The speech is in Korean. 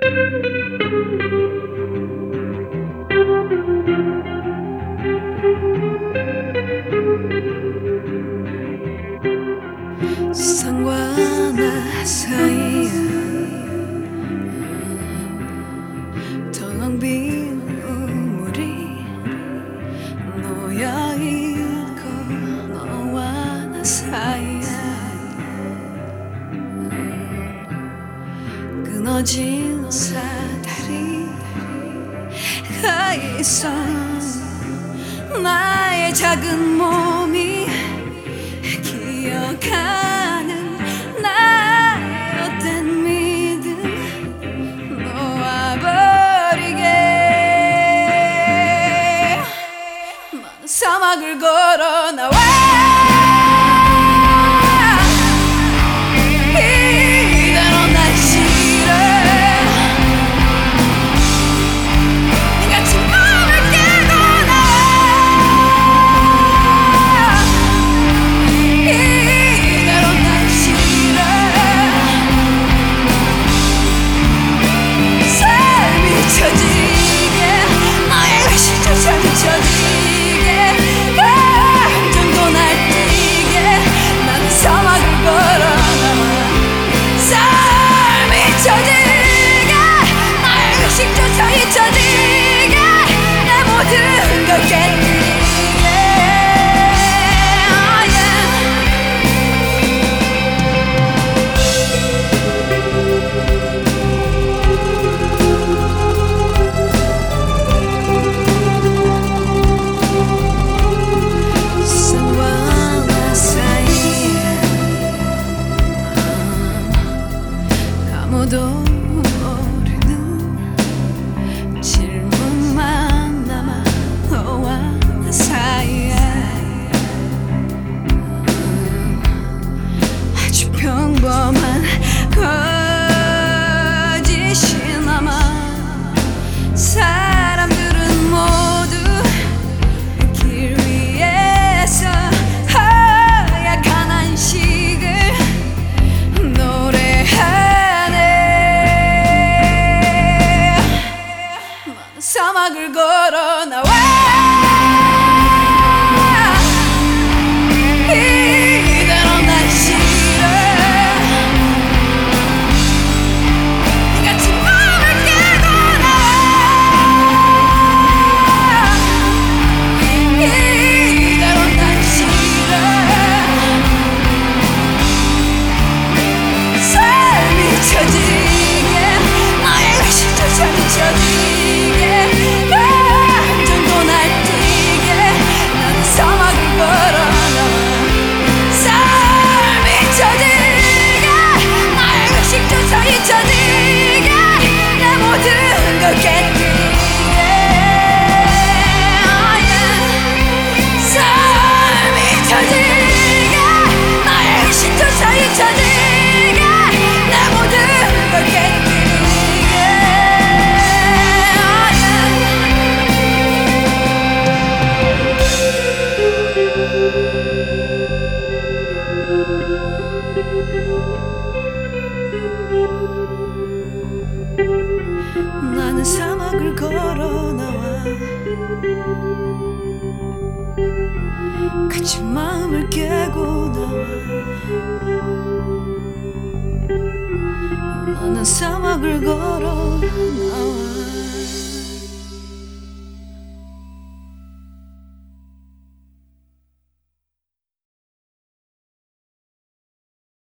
산과 나 사이에 텅 빈 우물이 놓여있고 너와 나 사이에 끊어진 사다리 가 있어. 나의 작은 몸이 기억하는 나의 헛된 믿음 놓아버리게. 많은 사막을 걸어 나와 이대로 난 싫어. 같이 마음을 깨고 나와 이대로 난 싫어. 삶이 처지게 너의 의식조차 미쳐지게 감정도 날뛰게 나는 사막을 걸어 나와. 삶이 처지게 너의 의식조차 잊혀지게 내 모든 걸 깨뜨리게. 산과 나 사이에 아무도 모르는 질문만 남아 너와 나 사이에 아주 평범한 거짓이 남아. 사람들은 모두 길 위에서 허약한 안식을 노래하네. 많은 사막을 걸어 나와 이대로 난 싫어. 같이 마음을 깨고 나와 이대로 난 싫어. 삶이 처지게 너의 의식조차 미쳐지게 감정도 날뛰게 나는 사막을 걸어 나와. 삶이 처지게 너의 의식조차 잊혀지게 내 모든 걸 깨뜨리게. 삶이 처지게 너의 의식조차 잊혀지게 내 모든 걸 깨뜨리게. 나는 사막을 걸어 나와 같이 마음을 깨고 나와. 나는 사막을 걸어 나와